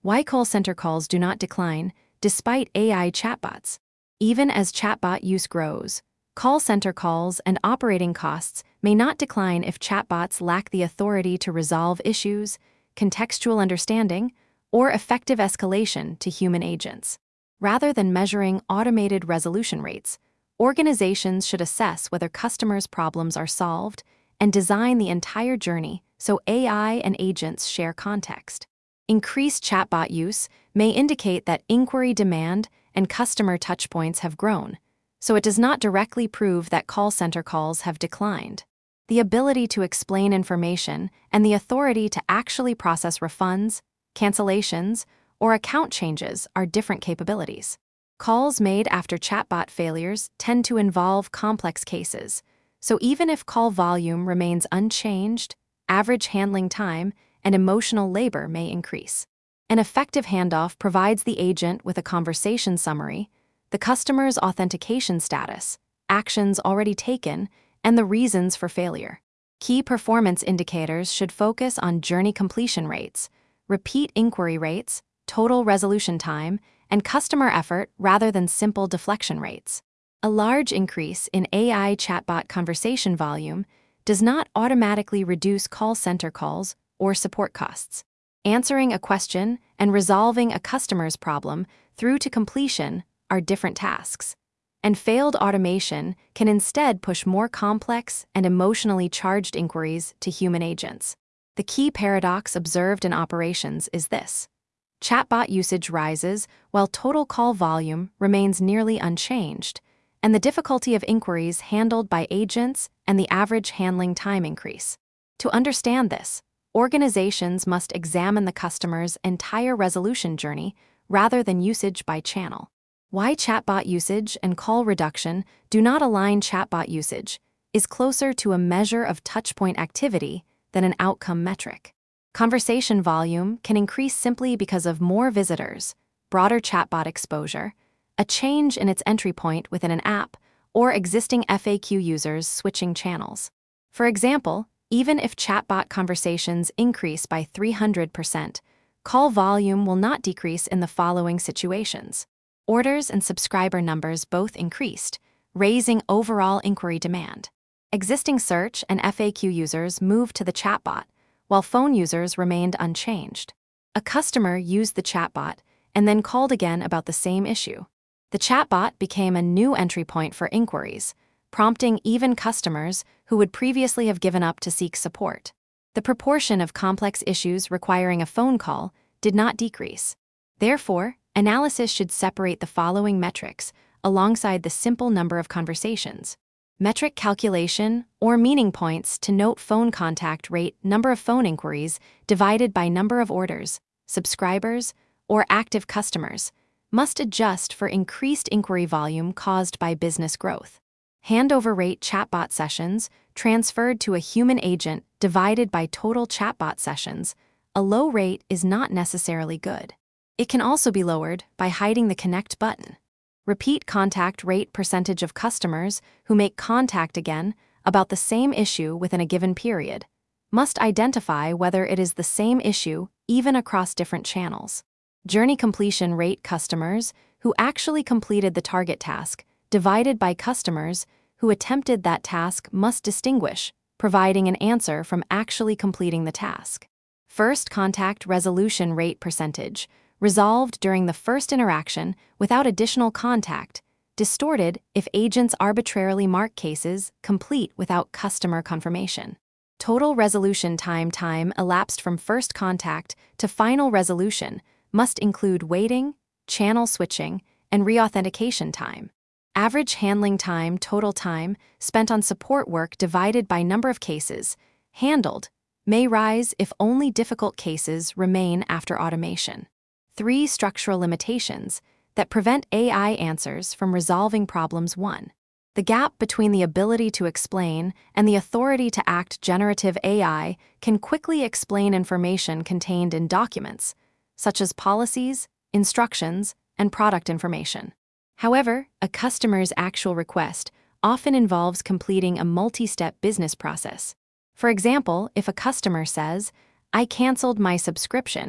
Why call center calls do not decline despite AI chatbots. Even as chatbot use grows, call center calls and operating costs may not decline if chatbots lack the authority to resolve issues, contextual understanding, or effective escalation to human agents. Rather than measuring automated resolution rates, organizations should assess whether customers' problems are solved and design the entire journey so AI and agents share context. Increased chatbot use may indicate that inquiry demand and customer touchpoints have grown, so it does not directly prove that call center calls have declined. The ability to explain information and the authority to actually process refunds, cancellations, or account changes are different capabilities. Calls made after chatbot failures tend to involve complex cases, so even if call volume remains unchanged, average handling time and emotional labor may increase. An effective handoff provides the agent with a conversation summary, the customer's authentication status, actions already taken, and the reasons for failure. Key performance indicators should focus on journey completion rates, repeat inquiry rates, total resolution time, and customer effort rather than simple deflection rates. A large increase in AI chatbot conversation volume does not automatically reduce call center calls or support costs. Answering a question and resolving a customer's problem through to completion are different tasks, and failed automation can instead push more complex and emotionally charged inquiries to human agents. The key paradox observed in operations is this: chatbot usage rises while total call volume remains nearly unchanged, and the difficulty of inquiries handled by agents and the average handling time increase. To understand this, organizations must examine the customer's entire resolution journey rather than usage by channel. Why chatbot usage and call reduction do not align. Chatbot usage is closer to a measure of touchpoint activity than an outcome metric. Conversation volume can increase simply because of more visitors, broader chatbot exposure, a change in its entry point within an app, or existing FAQ users switching channels. For example, even if chatbot conversations increase by 300%, call volume will not decrease in the following situations. Orders and subscriber numbers both increased, raising overall inquiry demand. Existing search and FAQ users moved to the chatbot, while phone users remained unchanged. A customer used the chatbot and then called again about the same issue. The chatbot became a new entry point for inquiries, prompting even customers who would previously have given up to seek support. The proportion of complex issues requiring a phone call did not decrease. Therefore, analysis should separate the following metrics alongside the simple number of conversations. Metric calculation, or meaning points to note phone contact rate, number of phone inquiries divided by number of orders, subscribers, or active customers, must adjust for increased inquiry volume caused by business growth. Handover rate chatbot sessions transferred to a human agent divided by total chatbot sessions. A low rate is not necessarily good. It can also be lowered by hiding the connect button. Repeat contact rate percentage of customers who make contact again about the same issue within a given period must identify whether it is the same issue even across different channels. Journey completion rate customers who actually completed the target task divided by customers who attempted that task must distinguish, providing an answer from actually completing the task. First contact resolution rate percentage, resolved during the first interaction without additional contact, distorted if agents arbitrarily mark cases complete without customer confirmation. Total resolution time elapsed from first contact to final resolution must include waiting, channel switching, and reauthentication time. Average handling time, total time spent on support work divided by number of cases handled, may rise if only difficult cases remain after automation. 3 structural limitations that prevent AI answers from resolving problems. 1. The gap between the ability to explain and the authority to act. Generative AI can quickly explain information contained in documents, such as policies, instructions, and product information. However, a customer's actual request often involves completing a multi-step business process. For example, if a customer says, "I canceled my subscription, but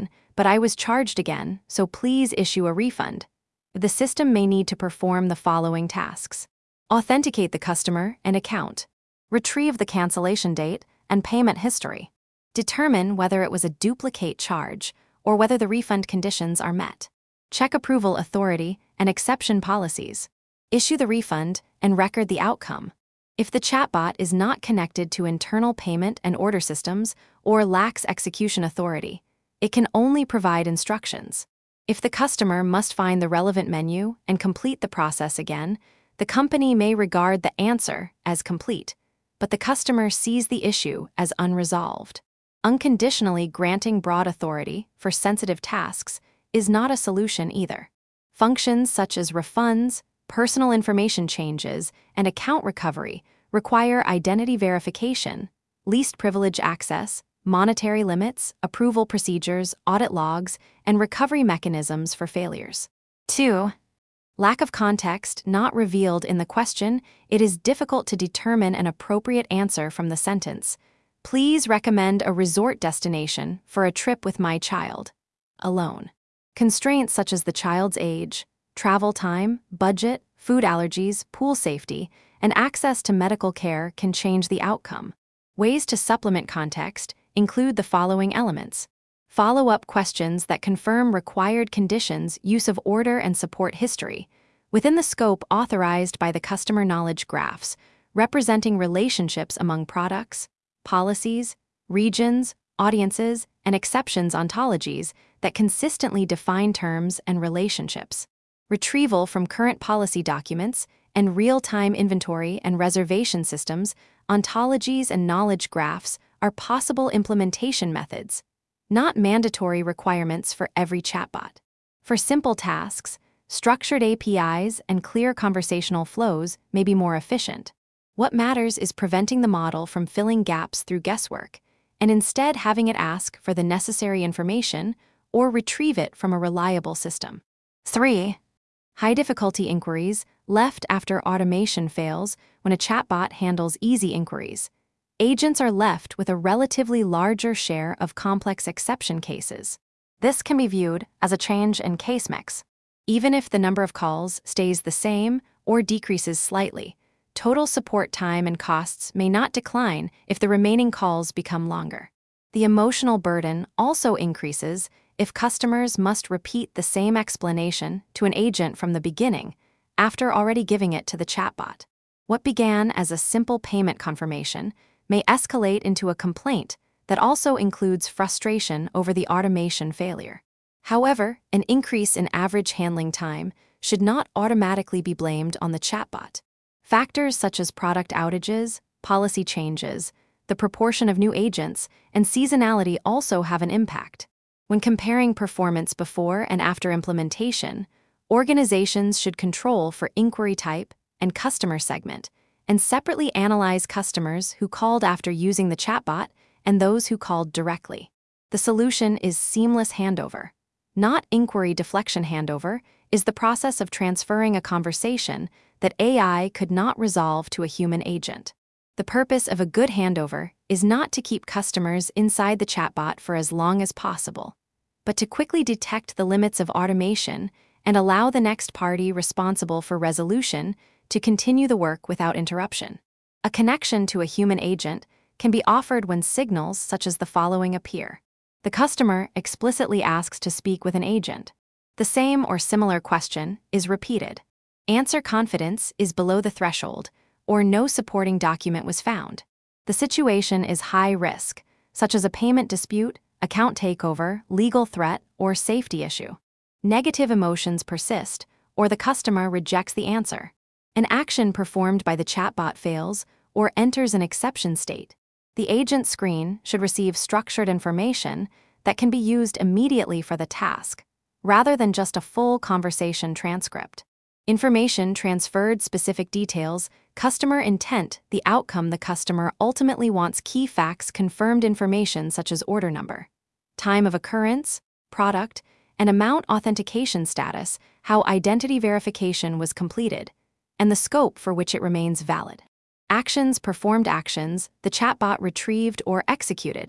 but I was charged again, so please issue a refund. The system may need to perform the following tasks: authenticate the customer and account, retrieve the cancellation date and payment history, determine whether it was a duplicate charge or whether the refund conditions are met, check approval authority and exception policies, issue the refund and record the outcome. If the chatbot is not connected to internal payment and order systems or lacks execution authority, it can only provide instructions. If the customer must find the relevant menu and complete the process again, the company may regard the answer as complete, but the customer sees the issue as unresolved. Unconditionally granting broad authority for sensitive tasks is not a solution either. Functions such as refunds, personal information changes, and account recovery require identity verification, least privilege access, monetary limits, approval procedures, audit logs, and recovery mechanisms for failures. 2. Lack of context not revealed in the question. It is difficult to determine an appropriate answer from the sentence. Please recommend a resort destination for a trip with my child. Alone. Constraints such as the child's age, travel time, budget, food allergies, pool safety, and access to medical care can change the outcome. Ways to supplement context include the following elements: follow-up questions that confirm required conditions, use of order and support history, within the scope authorized by the customer knowledge graphs, representing relationships among products, policies, regions, audiences, and exceptions ontologies that consistently define terms and relationships. Retrieval from current policy documents and real-time inventory and reservation systems, ontologies and knowledge graphs are possible implementation methods, not mandatory requirements for every chatbot. For simple tasks, structured APIs and clear conversational flows may be more efficient. What matters is preventing the model from filling gaps through guesswork, and instead having it ask for the necessary information or retrieve it from a reliable system. 3. High-difficulty inquiries left after automation fails. When a chatbot handles easy inquiries, agents are left with a relatively larger share of complex exception cases. This can be viewed as a change in case mix. Even if the number of calls stays the same or decreases slightly, total support time and costs may not decline if the remaining calls become longer. The emotional burden also increases if customers must repeat the same explanation to an agent from the beginning after already giving it to the chatbot. What began as a simple payment confirmation may escalate into a complaint that also includes frustration over the automation failure. However, an increase in average handling time should not automatically be blamed on the chatbot. Factors such as product outages, policy changes, the proportion of new agents, and seasonality also have an impact. When comparing performance before and after implementation, organizations should control for inquiry type and customer segment, and separately analyze customers who called after using the chatbot and those who called directly. The solution is seamless handover. Not inquiry deflection. Handover is the process of transferring a conversation that AI could not resolve to a human agent. The purpose of a good handover is not to keep customers inside the chatbot for as long as possible, but to quickly detect the limits of automation and allow the next party responsible for resolution to continue the work without interruption. A connection to a human agent can be offered when signals such as the following appear. The customer explicitly asks to speak with an agent. The same or similar question is repeated. Answer confidence is below the threshold, or no supporting document was found. The situation is high risk, such as a payment dispute, account takeover, legal threat, or safety issue. Negative emotions persist, or the customer rejects the answer. An action performed by the chatbot fails or enters an exception state. The agent screen should receive structured information that can be used immediately for the task, rather than just a full conversation transcript. Information transferred specific details, customer intent, the outcome the customer ultimately wants, key facts, confirmed information such as order number, time of occurrence, product, and amount, authentication status, how identity verification was completed, and the scope for which it remains valid. Actions performed, actions the chatbot retrieved or executed,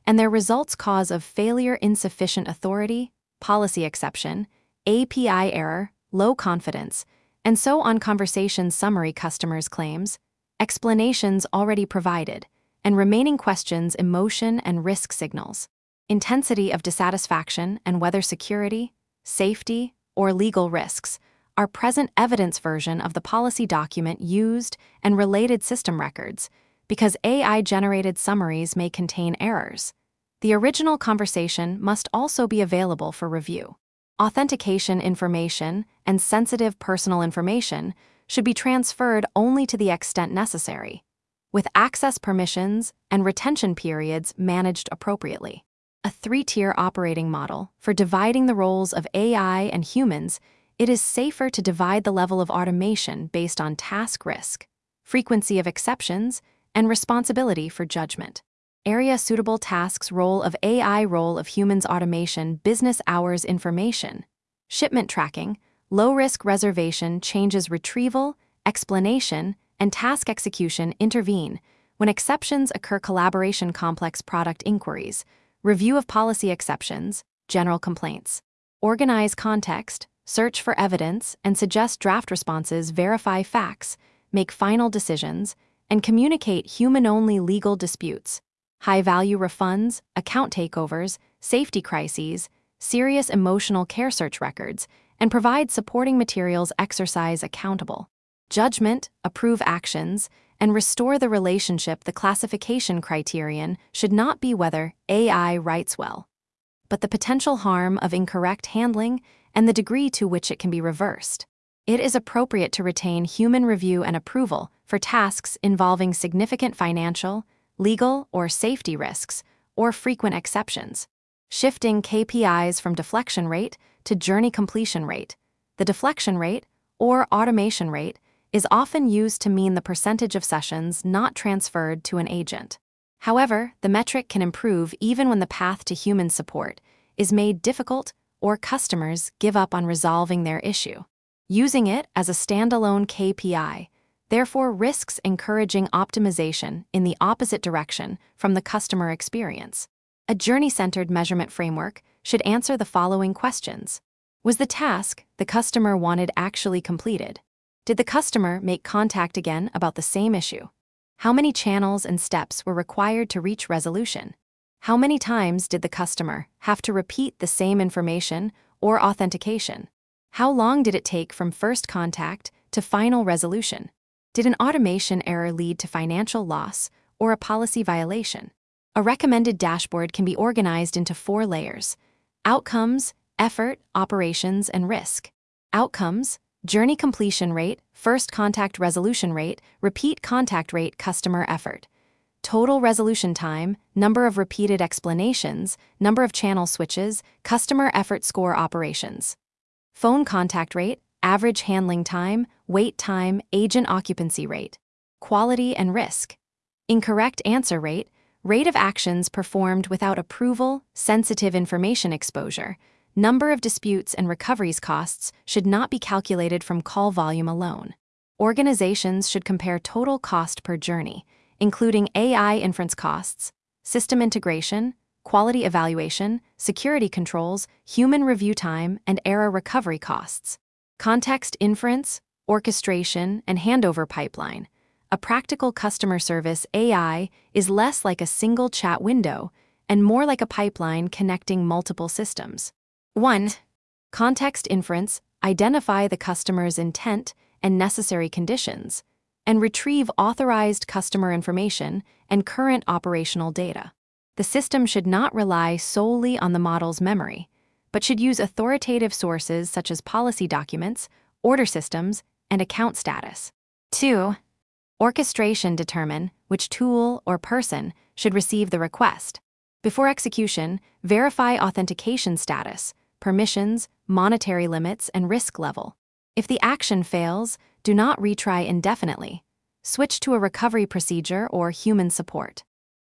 and their results cause of failure, insufficient authority, policy exception, API error, low confidence, and so on. Conversation summary: customers' claims, explanations already provided, and remaining questions, emotion and risk signals, intensity of dissatisfaction, and whether security, safety, or legal risks are present. Evidence version of the policy document used and related system records, because AI-generated summaries may contain errors. The original conversation must also be available for review. Authentication information and sensitive personal information should be transferred only to the extent necessary, with access permissions and retention periods managed appropriately. A 3-tier operating model for dividing the roles of AI and humans. It is safer to divide the level of automation based on task risk, frequency of exceptions, and responsibility for judgment. Area: suitable tasks, role of AI, role of humans, automation, business hours, information, shipment tracking, low-risk reservation, changes, retrieval, explanation, and task execution. Intervene when exceptions occur, collaboration, complex product inquiries, review of policy exceptions, general complaints. Organize context, search for evidence, and suggest draft responses, verify facts, make final decisions, and communicate human-only legal disputes, high-value refunds, account takeovers, safety crises, serious emotional care, search records, and provide supporting materials. Exercise accountable judgment, approve actions, and restore the relationship. The classification criterion should not be whether AI writes well, but the potential harm of incorrect handling and the degree to which it can be reversed. It is appropriate to retain human review and approval for tasks involving significant financial, legal, or safety risks, or frequent exceptions. Shifting KPIs from deflection rate to journey completion rate. The deflection rate, or automation rate, is often used to mean the percentage of sessions not transferred to an agent. However, the metric can improve even when the path to human support is made difficult or customers give up on resolving their issue. Using it as a standalone KPI, therefore, risks encouraging optimization in the opposite direction from the customer experience. A journey-centered measurement framework should answer the following questions. Was the task the customer wanted actually completed? Did the customer make contact again about the same issue? How many channels and steps were required to reach resolution? How many times did the customer have to repeat the same information or authentication? How long did it take from first contact to final resolution? Did an automation error lead to financial loss or a policy violation? A recommended dashboard can be organized into 4 layers: outcomes, effort, operations, and risk. Outcomes: journey completion rate, first contact resolution rate, repeat contact rate, customer effort. Total resolution time, number of repeated explanations, number of channel switches, customer effort score. Operations: phone contact rate, average handling time, wait time, agent occupancy rate. Quality and risk: incorrect answer rate, rate of actions performed without approval, sensitive information exposure. Number of disputes and recoveries. Costs should not be calculated from call volume alone. Organizations should compare total cost per journey, including AI inference costs, system integration, quality evaluation, security controls, human review time, and error recovery costs. Context inference, orchestration, and handover pipeline. A practical customer service AI is less like a single chat window and more like a pipeline connecting multiple systems. 1. Context inference: identify the customer's intent and necessary conditions, and retrieve authorized customer information and current operational data. The system should not rely solely on the model's memory, but should use authoritative sources such as policy documents, order systems, and account status. 2. Orchestration: determine which tool or person should receive the request. Before execution, verify authentication status, permissions, monetary limits, and risk level. If the action fails, do not retry indefinitely. Switch to a recovery procedure or human support.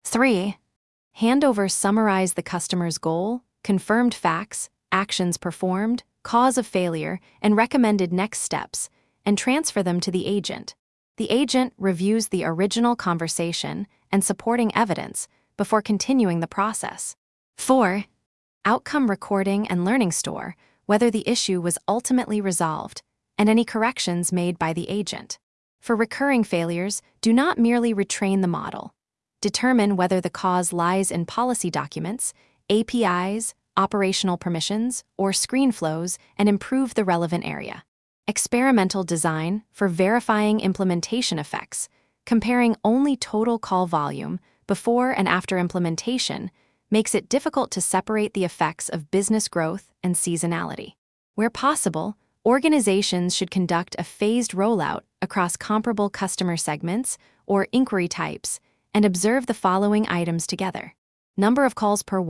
3. Handover: summarize the customer's goal, confirmed facts, actions performed, cause of failure, and recommended next steps, and transfer them to the agent. The agent reviews the original conversation and supporting evidence before continuing the process. 4. Outcome recording and learning store whether the issue was ultimately resolved and any corrections made by the agent. For recurring failures, do not merely retrain the model. Determine whether the cause lies in policy documents, APIs, operational permissions, or screen flows, and improve the relevant area. Experimental design for verifying implementation effects, comparing only total call volume before and after implementation, makes it difficult to separate the effects of business growth and seasonality. Where possible, organizations should conduct a phased rollout across comparable customer segments or inquiry types and observe the following items together. Number of calls per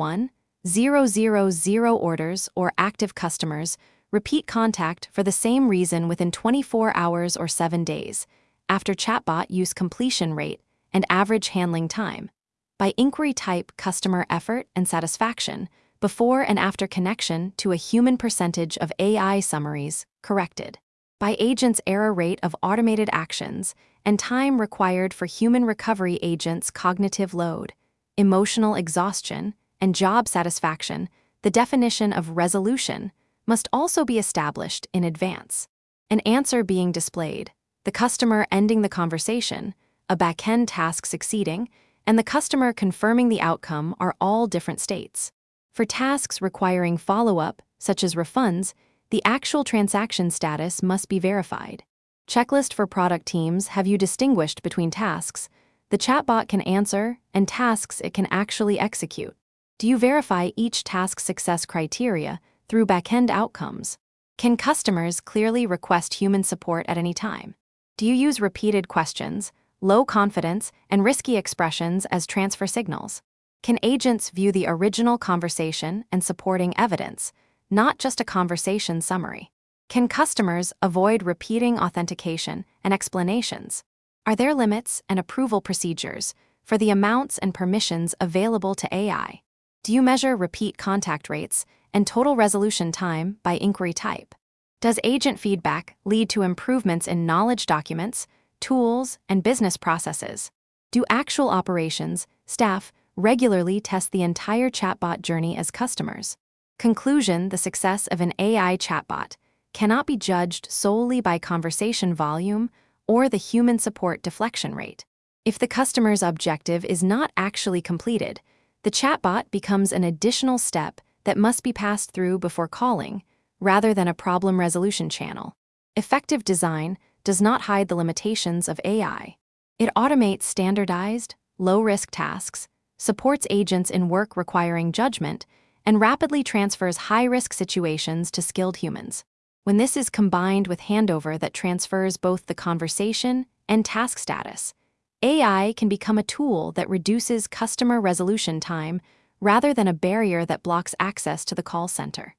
1,000 orders or active customers, repeat contact for the same reason within 24 hours or 7 days, after chatbot use completion rate and average handling time. By inquiry type, customer effort and satisfaction, before and after connection to a human, percentage of AI summaries corrected. By agent's error rate of automated actions and time required for human recovery agents' cognitive load, emotional exhaustion, and job satisfaction, the definition of resolution must also be established in advance. An answer being displayed, the customer ending the conversation, a backend task succeeding, and the customer confirming the outcome are all different states. For tasks requiring follow-up, such as refunds, the actual transaction status must be verified. Checklist for product teams: have you distinguished between tasks the chatbot can answer and tasks it can actually execute? Do you verify each task success criteria through backend outcomes? Can customers clearly request human support at any time? Do you use repeated questions, low confidence, and risky expressions as transfer signals? Can agents view the original conversation and supporting evidence, not just a conversation summary? Can customers avoid repeating authentication and explanations? Are there limits and approval procedures for the amounts and permissions available to AI? Do you measure repeat contact rates and total resolution time by inquiry type? Does agent feedback lead to improvements in knowledge documents, tools, and business processes? Do actual operations staff regularly test the entire chatbot journey as customers? Conclusion: the success of an AI chatbot cannot be judged solely by conversation volume or the human support deflection rate. If the customer's objective is not actually completed, the chatbot becomes an additional step that must be passed through before calling, rather than a problem resolution channel. Effective design does not hide the limitations of AI. It automates standardized, low-risk tasks, supports agents in work requiring judgment, and rapidly transfers high-risk situations to skilled humans. When this is combined with handover that transfers both the conversation and task status, AI can become a tool that reduces customer resolution time rather than a barrier that blocks access to the call center.